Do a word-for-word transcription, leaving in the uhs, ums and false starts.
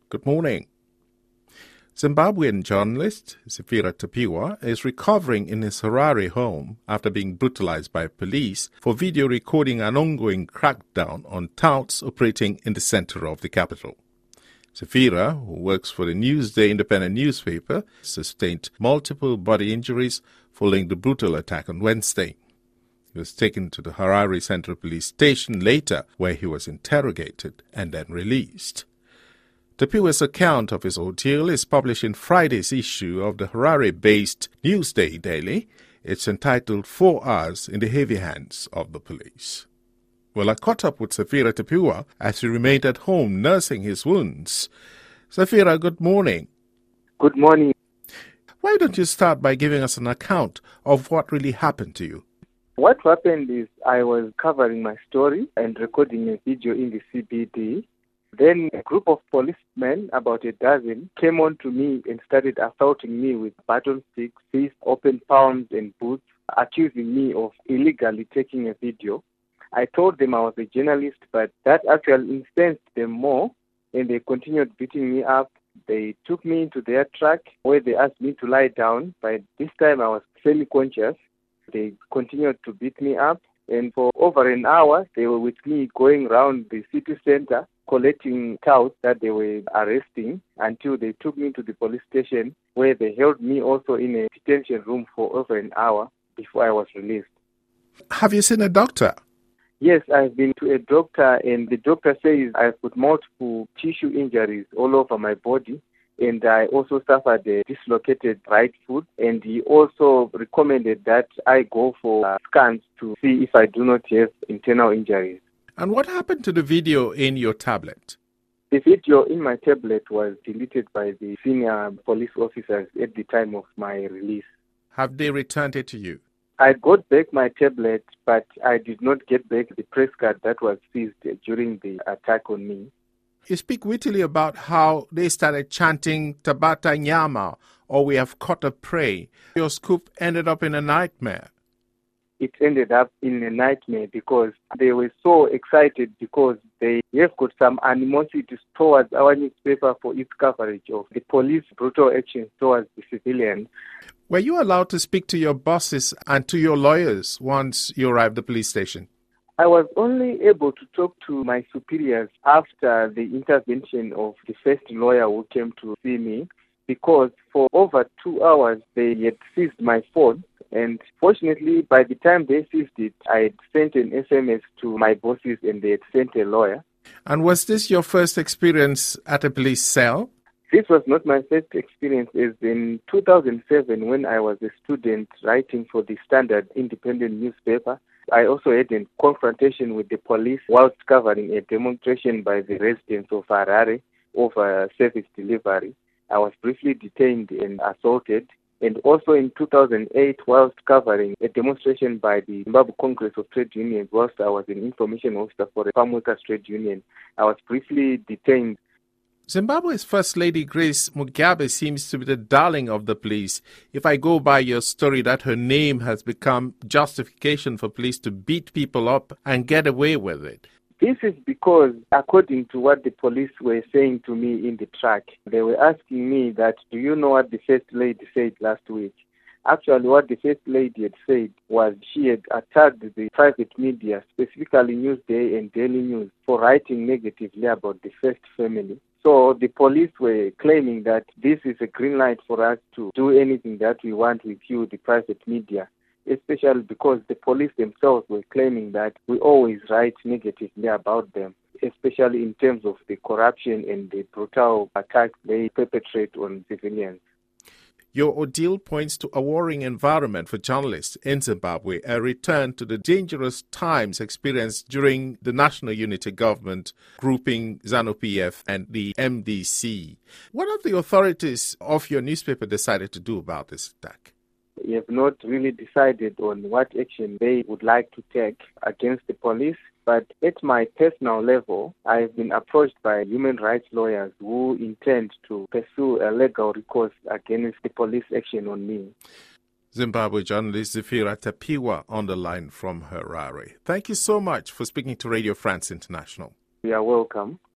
Good morning. Zimbabwean journalist Zifira Tapiwa is recovering in his Harare home after being brutalized by police for video recording an ongoing crackdown on touts operating in the center of the capital. Zifira, who works for the Newsday independent newspaper, sustained multiple body injuries following the brutal attack on Wednesday. He was taken to the Harare Central Police Station later, where he was interrogated and then released. Tapiwa's account of his ordeal is published in Friday's issue of the Harare-based Newsday Daily. It's entitled Four Hours in the Heavy Hands of the Police. Well, I caught up with Zifira Tapiwa as he remained at home nursing his wounds. Zifira, good morning. Good morning. Why don't you start by giving us an account of what really happened to you? What happened is I was covering my story and recording a video in the C B D. Then a group of policemen, about a dozen, came on to me and started assaulting me with baton sticks, fists, open palms and boots, accusing me of illegally taking a video. I told them I was a journalist, but that actually incensed them more, and they continued beating me up. They took me into their truck where they asked me to lie down. By this time I was semi-conscious. They continued to beat me up, and for over an hour they were with me going around the city center collecting touts that they were arresting until they took me to the police station, where they held me also in a detention room for over an hour before I was released. Have you seen a doctor? Yes, I've been to a doctor, and the doctor says I've got multiple tissue injuries all over my body, and I also suffered a dislocated right foot, and he also recommended that I go for uh, scans to see if I do not have internal injuries. And what happened to the video in your tablet? The video in my tablet was deleted by the senior police officers at the time of my release. Have they returned it to you? I got back my tablet, but I did not get back the press card that was seized during the attack on me. You speak wittily about how they started chanting Tabata Nyama, or we have caught a prey. Your scoop ended up in a nightmare. It ended up in a nightmare because they were so excited because they have got some animosity towards our newspaper for its coverage of the police brutal actions towards the civilians. Were you allowed to speak to your bosses and to your lawyers once you arrived at the police station? I was only able to talk to my superiors after the intervention of the first lawyer who came to see me, because for over two hours they had seized my phone, and fortunately by the time they seized it, I had sent an S M S to my bosses and they had sent a lawyer. And was this your first experience at a police cell? This was not my first experience. As in two thousand seven, when I was a student writing for the Standard independent newspaper, I also had a confrontation with the police whilst covering a demonstration by the residents of Harare over service delivery. I was briefly detained and assaulted. And also in two thousand eight, whilst covering a demonstration by the Zimbabwe Congress of Trade Unions, whilst I was an information officer for the Farm Workers Trade Union, I was briefly detained. Zimbabwe's First Lady Grace Mugabe seems to be the darling of the police. If I go by your story that her name has become justification for police to beat people up and get away with it. This is because, according to what the police were saying to me in the truck, they were asking me that, do you know what the First Lady said last week? Actually, what the First Lady had said was she had attacked the private media, specifically Newsday and Daily News, for writing negatively about the First family. So the police were claiming that this is a green light for us to do anything that we want with you, the private media, especially because the police themselves were claiming that we always write negatively about them, especially in terms of the corruption and the brutal attacks they perpetrate on civilians. Your ordeal points to a worrying environment for journalists in Zimbabwe, a return to the dangerous times experienced during the National Unity Government, grouping ZANU-P F and the M D C. What have the authorities of your newspaper decided to do about this attack? We have not really decided on what action they would like to take against the police. But at my personal level, I have been approached by human rights lawyers who intend to pursue a legal recourse against the police action on me. Zimbabwe journalist Zifira Tapiwa on the line from Harare. Thank you so much for speaking to Radio France International. You are welcome.